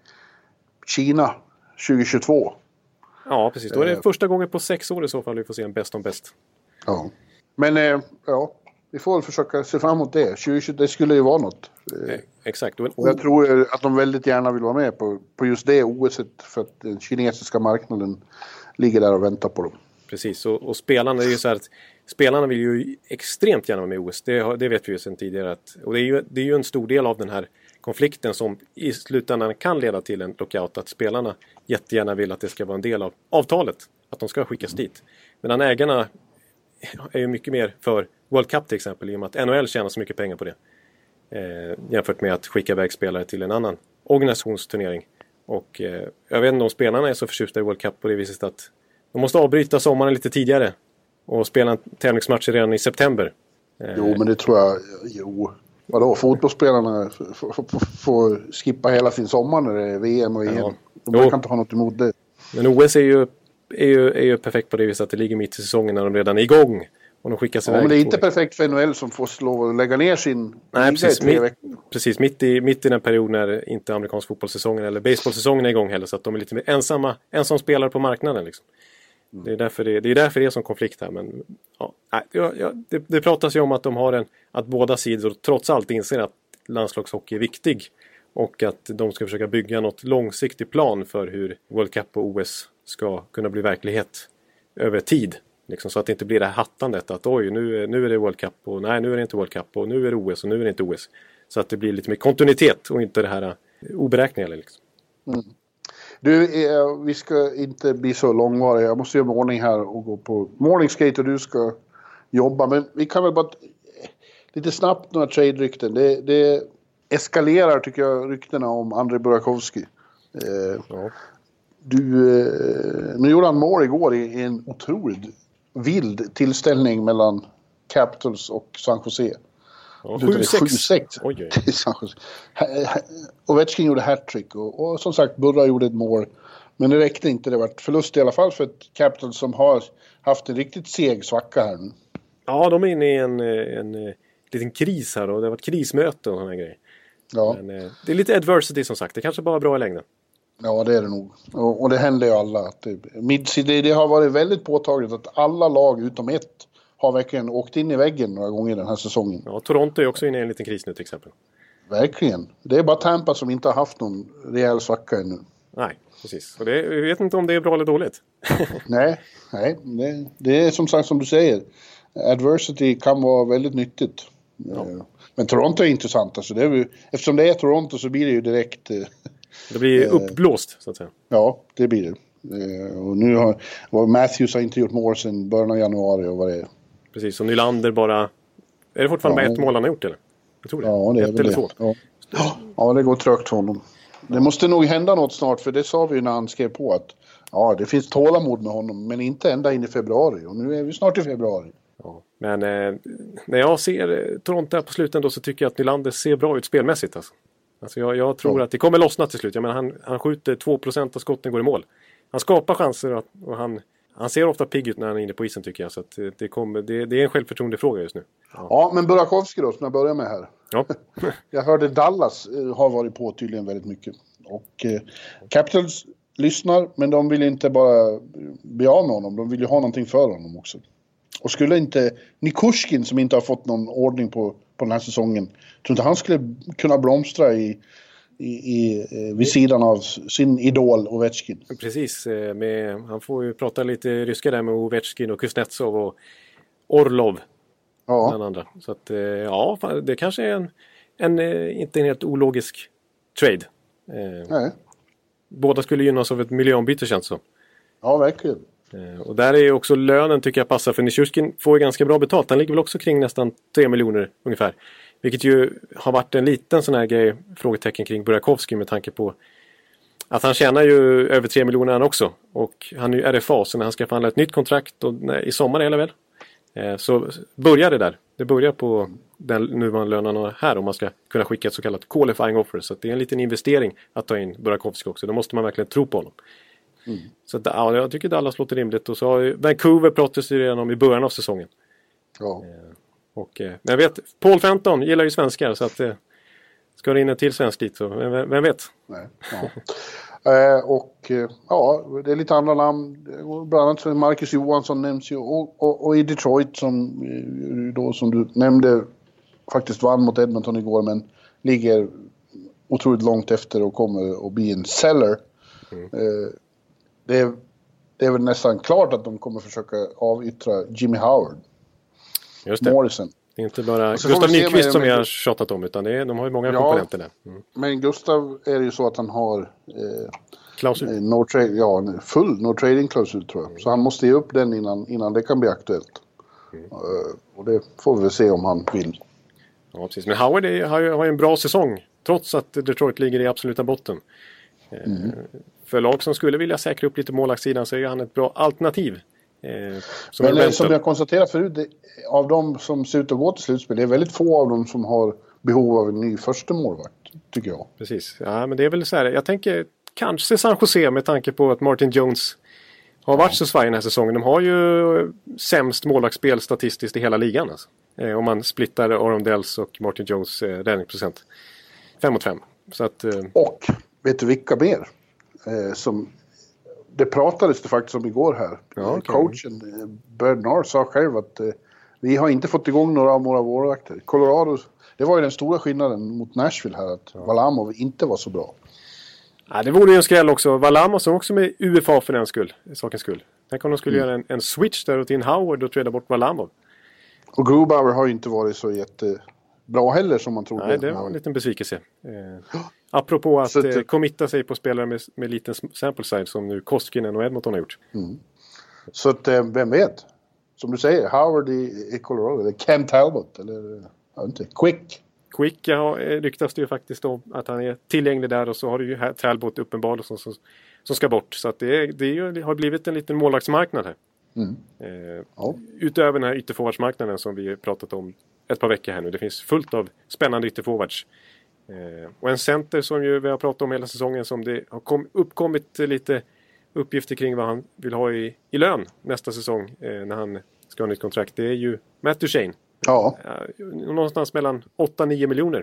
Kina 2022. Ja, precis. Då är det första gången på 6 år i så fall vi får se en bäst om bäst. Ja, men vi får väl försöka se fram emot det. 2020, det skulle ju vara något. Exakt. Och jag tror att de väldigt gärna vill vara med på just det OS för att den kinesiska marknaden ligger där och väntar på dem. Precis, och spelarna är ju så här att spelarna vill ju extremt gärna vara med i OS. Det vet vi ju sedan tidigare. Och det är ju en stor del av den här konflikten som i slutändan kan leda till en lockout. Att spelarna jättegärna vill att det ska vara en del av avtalet. Att de ska skickas dit. Medan ägarna är ju mycket mer för World Cup till exempel. I och med att NHL tjänar så mycket pengar på det. Jämfört med att skicka iväg spelare till en annan organisationsturnering. Och jag vet inte om spelarna är så förtjusta i World Cup på det viset att de måste avbryta sommaren lite tidigare och spela en tävlingsmatch redan i september. Jo, men det tror jag... Vadå? Fotbollsspelarna får skippa hela sin sommar när det är VM och EM. Ja. De kan inte ha något emot det. Men OS är ju perfekt på det viset att det ligger mitt i säsongen när de redan är igång. Och de skickas iväg. Men det är inte perfekt för NHL som får lov att lägga ner sin... Nej, precis. Mitt i den period när inte amerikansk fotbollssäsongen eller baseballsäsongen är igång heller. Så att de är lite mer ensam spelare på marknaden liksom. Det är därför det är som konflikt här. Men det pratas ju om att de har att båda sidor trots allt inser att landslagshockey är viktig. Och att de ska försöka bygga något långsiktig plan för hur World Cup och OS ska kunna bli verklighet över tid. Liksom, så att det inte blir det här hattandet att oj, nu är det World Cup och nej, nu är det inte World Cup och nu är det OS och nu är det inte OS. Så att det blir lite mer kontinuitet och inte det här oberäkneliga liksom. Mm. Du, vi ska inte bli så långvariga. Jag måste göra med ordning här och gå på morning skate och du ska jobba. Men vi kan väl bara lite snabbt några trade-rykten. Det eskalerar tycker jag ryktena om Andrei Burakovsky. Ja. Nu gjorde han mål igår i en otroligt vild tillställning mellan Capitals och San Jose. Ja, 7-6. Till San Jose. Ovechkin gjorde hattrick och som sagt Burra gjorde ett mål. Men det räckte inte, det var förlust i alla fall för ett Capitals som har haft en riktigt seg svacka här nu. Ja, de är inne i en liten kris här och det har varit krismöte och sådana grejer. Ja. Men det är lite adversity som sagt, det kanske bara är bra i längden. Ja, det är det nog. Och det händer ju alla. Att det har varit väldigt påtagligt att alla lag utom ett har verkligen åkt in i väggen några gånger den här säsongen. Ja, Toronto är också inne i en liten kris nu till exempel. Verkligen. Det är bara Tampa som inte har haft någon rejäl svacka ännu. Nej, precis. Och jag vet inte om det är bra eller dåligt. Nej. Det är som sagt som du säger. Adversity kan vara väldigt nyttigt. Ja. Men Toronto är intressant. Alltså eftersom det är Toronto så blir det ju direkt... Det blir uppblåst så att säga. Ja, det blir det. Och nu har Matthews har inte gjort mål sedan början av januari och vad det är. Precis, och Nylander bara... Är det fortfarande bara ett mål han har gjort eller? Jag tror det. Ja, det är väl det. Ja, det går trögt för honom. Det måste nog hända något snart, för det sa vi ju när han skrev på att det finns tålamod med honom, men inte ända in i februari. Och nu är vi snart i februari. Ja, men när jag ser Toronto på slutet då så tycker jag att Nylander ser bra ut spelmässigt alltså. Alltså jag tror att det kommer lossna till slut. Jag menar, han skjuter 2% av skotten går i mål. Han skapar chanser och han ser ofta pigg ut när han är inne på isen tycker jag. Så att det är en självförtroendefråga just nu. Ja, men Burakovsky då som jag börjar med här. Ja. Jag hörde Dallas har varit på tydligen väldigt mycket. Och Capitals lyssnar, men de vill inte bara bli av med honom. De vill ju ha någonting för honom också. Och skulle inte Nikushkin som inte har fått någon ordning på den här säsongen, tror inte han skulle kunna blomstra vid sidan av sin idol Ovechkin. Precis, han får ju prata lite ryska där med Ovechkin och Kuznetsov och Orlov bland andra. Så att det kanske är inte en helt ologisk trade. Nej. Båda skulle gynnas av ett miljöombyte känns så. Ja, verkligen. Och där är ju också lönen tycker jag passar för Nichushkin får ju ganska bra betalt. Han ligger väl också kring nästan 3 miljoner ungefär. Vilket ju har varit en liten sån här grej, frågetecken kring Burakovsky med tanke på att han tjänar ju över 3 miljoner han också. Och han är ju RFA så när han ska förhandla ett nytt kontrakt och, i sommar eller väl. Så börjar det där. Det börjar på den nuvarande lönen här om man ska kunna skicka ett så kallat qualifying offer. Så det är en liten investering att ta in Burakovsky också. Då måste man verkligen tro på honom. Mm. Så jag tycker Dallas låter rimligt. Och så har Vancouver pratats ju redan om i början av säsongen. Ja. Men jag vet, Paul Fenton gillar ju svenskar så att ska det in en till svensk dit så vem vet? Nej, det är lite andra namn. Bland annat Marcus Johansson nämns ju och i Detroit som du nämnde faktiskt vann mot Edmonton igår men ligger otroligt långt efter och kommer att bli en seller. Det är väl nästan klart att de kommer försöka avyttra Jimmy Howard. Just det. Morrison. Det är inte bara Gustav Nyqvist som vi har tjatat om utan de har ju många komponenter där. Men Gustav är det ju så att han har klausul. Full no trading klausul tror jag. Så han måste ge upp den innan det kan bli aktuellt. Och det får vi väl se om han vill. Ja, precis. Men Howard har ju en bra säsong trots att Detroit ligger i absoluta botten. För lag som skulle vilja säkra upp lite målvaktssidan så är han ett bra alternativ. Som jag konstaterat förut, av de som ser ut att gå till slutspel, det är väldigt få av dem som har behov av en ny första målvakt, tycker jag. Precis, ja men det är väl så här, jag tänker kanske San Jose med tanke på att Martin Jones har varit så svag den här säsongen. De har ju sämst målvaktsspel statistiskt i hela ligan alltså. Om man splittar Arondells och Martin Jones räddningsprocent 5-5. Så att, och vet du vilka mer som det pratades det faktiskt om igår här. Coachen Bernard sa själv att Vi har inte fått igång några av våra målvakter. Colorado, det var ju den stora skillnaden mot Nashville här, att Varlamov inte var så bra. Ja, det vore ju en skräll också. Varlamov som också med UFA för den sakens skull. Tänk om de skulle göra en switch där och till en Howard och träda bort Varlamov. Och Grubauer har ju inte varit så jättebra heller som man trodde. Nej, det var en liten besvikelse. Apropå att committa sig på spelare med liten sample size som nu Koskinen och Edmonton har gjort. Så att, vem vet? Som du säger, Howard i Colorado, eller Cam Talbot, eller inte, Quick. Quick ryktas det ju faktiskt om att han är tillgänglig där, och så har du ju här Talbot uppenbarligen som ska bort. Så att det har blivit en liten målvaktsmarknad här. Utöver den här ytterforwardsmarknaden som vi pratat om ett par veckor här nu. Det finns fullt av spännande ytterforwards. Och en center som ju vi har pratat om hela säsongen, som det har uppkommit lite uppgifter kring vad han vill ha i lön nästa säsong när han ska ha nytt kontrakt. Det är ju Matt Duchene. Ja. Någonstans mellan 8-9 miljoner.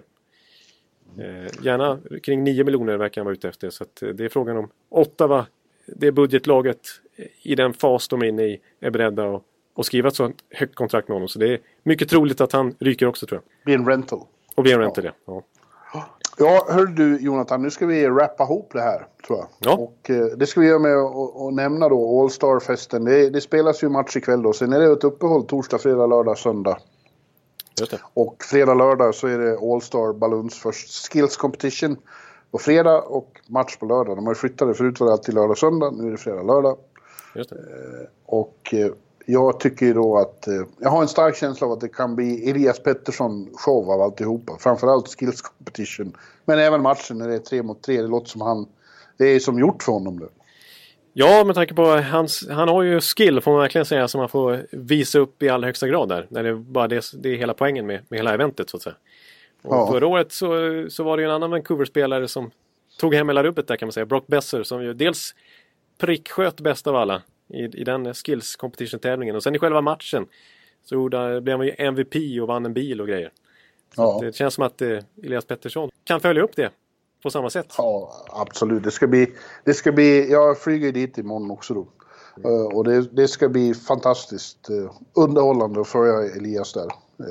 Gärna kring 9 miljoner verkar han vara ute efter. Så att det är frågan om Ottawa, det budgetlaget i den fas de är inne i, är beredda att skriva ett sånt högt kontrakt med honom. Så det är mycket troligt att han ryker också, tror jag. Blir en rental. Och blir en rental, ja. Ja, hör du Jonathan, nu ska vi rappa ihop det här, tror jag. Ja. Och det ska vi göra med att nämna då All-Star-festen. Det spelas ju match ikväll då. Sen är det ett uppehåll torsdag, fredag, lördag, söndag. Just det. Och fredag, lördag så är det All-Star Balloons First Skills Competition på fredag och match på lördag. De har ju flyttat det, förut var det alltid lördag, söndag. Nu är det fredag, lördag. Just det. Och jag tycker ju då att jag har en stark känsla av att det kan bli Elias Pettersson show av alltihopa. Framförallt skills competition. Men även matchen när det är 3 mot 3. Det låter som det är som gjort för honom nu. Ja, med tanke på han har ju skill, får man verkligen säga, som man får visa upp i allra högsta grad där. När det bara det är hela poängen med hela eventet, så att säga. Och förra året så var det ju en annan Vancouver-spelare som tog hem hela rubbet där, kan man säga. Brock Besser, som ju dels pricksköt bäst av alla i den skills competition-tävlingen. Och sen i själva matchen så blev han ju MVP och vann en bil och grejer. Så det känns som att Elias Pettersson kan följa upp det på samma sätt. Ja, absolut. Det ska bli jag flyger dit imorgon också då. Och det ska bli fantastiskt underhållande att följa Elias där.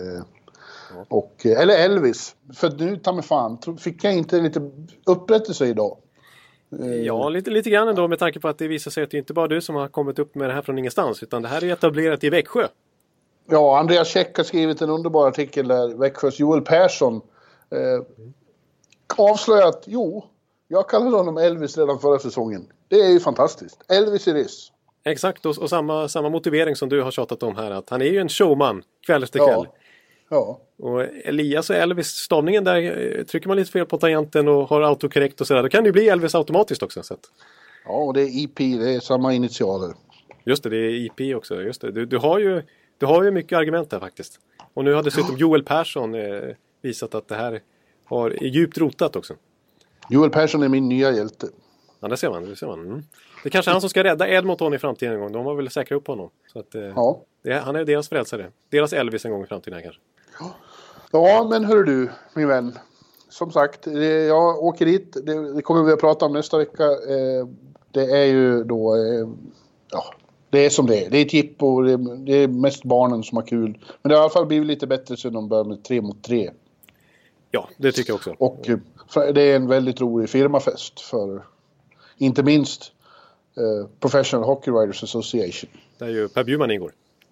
Eller Elvis. För nu, ta mig fan, fick jag inte lite upprättelse idag? Ja, lite grann ändå, med tanke på att det visar sig att det inte bara du som har kommit upp med det här från ingenstans, utan det här är etablerat i Växjö. Ja, Andreas Käck har skrivit en underbar artikel där Växjös Joel Persson avslöjat, jag kallade honom Elvis redan förra säsongen. Det är ju fantastiskt. Elvis is. Exakt, och samma motivering som du har tjatat om här, att han är ju en showman kväll efter kväll. Ja. Och Elias och Elvis, stavningen där, trycker man lite fel på tangenten och har autokorrekt och sådär, då kan det ju bli Elvis automatiskt också. Så att. Ja, och det är IP, det är samma initialer. Just det är IP också. Just det. Du har ju mycket argument där faktiskt. Och nu har dessutom Joel Persson visat att det här är djupt rotat också. Joel Persson är min nya hjälte. Ja, det ser man. Det är kanske han som ska rädda Edmonton i framtiden en gång. De har väl säkrat upp honom. Så att, han är deras frälsare. Deras Elvis en gång i framtiden kanske. Ja, men hör du, min vän. Som sagt, jag åker dit. Det kommer vi att prata om nästa vecka. Det är ju då... det är som det är. Det är tippo. Det är mest barnen som har kul. Men det har i alla fall blivit lite bättre sen de börjar med 3 mot 3. Ja, det tycker jag också. Och det är en väldigt rolig firmafest för inte minst Professional Hockey Writers Association. Där ju Per Bjurman ingår.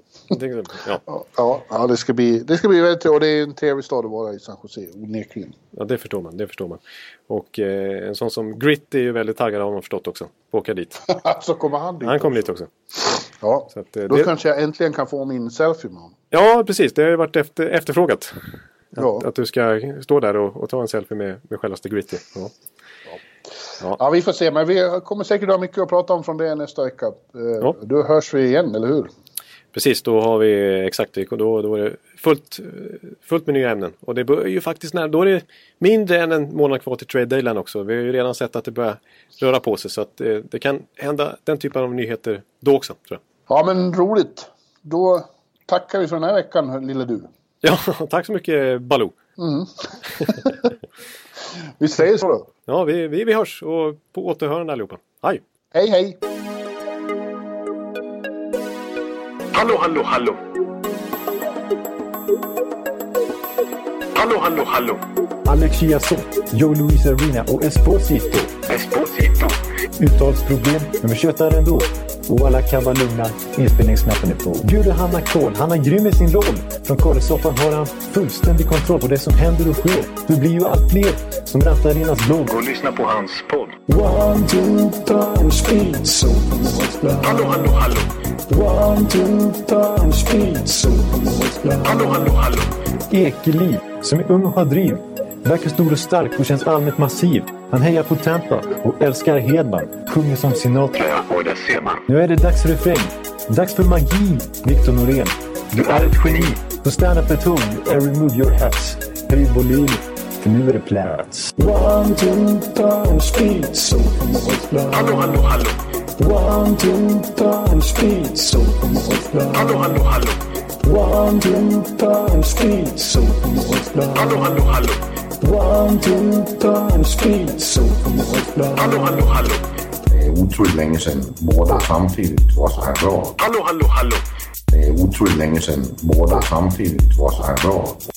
Ja, det ska bli väldigt, och det är en trevlig stad att vara i San Jose, onekligen. Ja, det förstår man. Och en sån som Grit är ju väldigt taggad, har man förstått också, på att åka dit. Så kommer han dit. Han kommer dit också. Ja, så att, då kanske jag äntligen kan få min selfie med honom. Ja, precis. Det har ju varit efterfrågat. Att du ska stå där och ta en selfie med självaste Gritty. Ja, vi får se. Men vi kommer säkert ha mycket att prata om från det nästa vecka. Då hörs vi igen, eller hur? Precis, då har vi exakt. Då är det fullt med nya ämnen. Och det är ju faktiskt då är det mindre än en månad kvar till Trade Deadline också. Vi har ju redan sett att det börjar röra på sig. Så att det kan hända den typen av nyheter då också, tror jag. Ja, men roligt. Då tackar vi för den här veckan, lille du. Ja, tack så mycket, Baloo. Vi säger så då. Ja, vi hörs och på återhörande allihopa. Hej! Hej! Hallå! Hallå, hallå, hallå. Alex Chiazot, Joe Luis Arena och Esposito. Uttalsproblem, men vi tjötar ändå. Och alla kan vara lugna, inspelningsknappen är på. Bjuder Hanna Kohl, han är grym i sin roll. Från Kållesoffan har han fullständig kontroll på det som händer och sker. Det blir ju allt fler som rattar in hans blogg. Och lyssna på hans podd. 1, 2, 3, speed, so. Hallå, hallå, hallå. 1, 2, 3, speed, so. Hallå, hallå, hallå. Ekeliv, som är ung och har driv. Verkar stor och stark och känns allmänt massiv. Han hejar på Tampa och älskar Hedman. Sjunger som Sinatra. Ja, och det ser man. Nu är det dags för refräng. Dags för magi, Victor Norén. Du är ett geni. Så stand up at home and remove your hats. Höj volym, för nu är det plats. 1, 2, 3, speed, so. Hallå, hallå, hallå. 1, 2, 3, speed, so. Hallå, hallå, hallå. 1, 2, 3, speed, so. Hallå, hallå, hallå. 1, 2, 3, speed, so. Hallå, hallå, hallå. Det är otroligt länge sedan båda samtidigt var så här bra. Hallå, hallå, hallå. Det är otroligt länge sedan båda samtidigt var så här bra.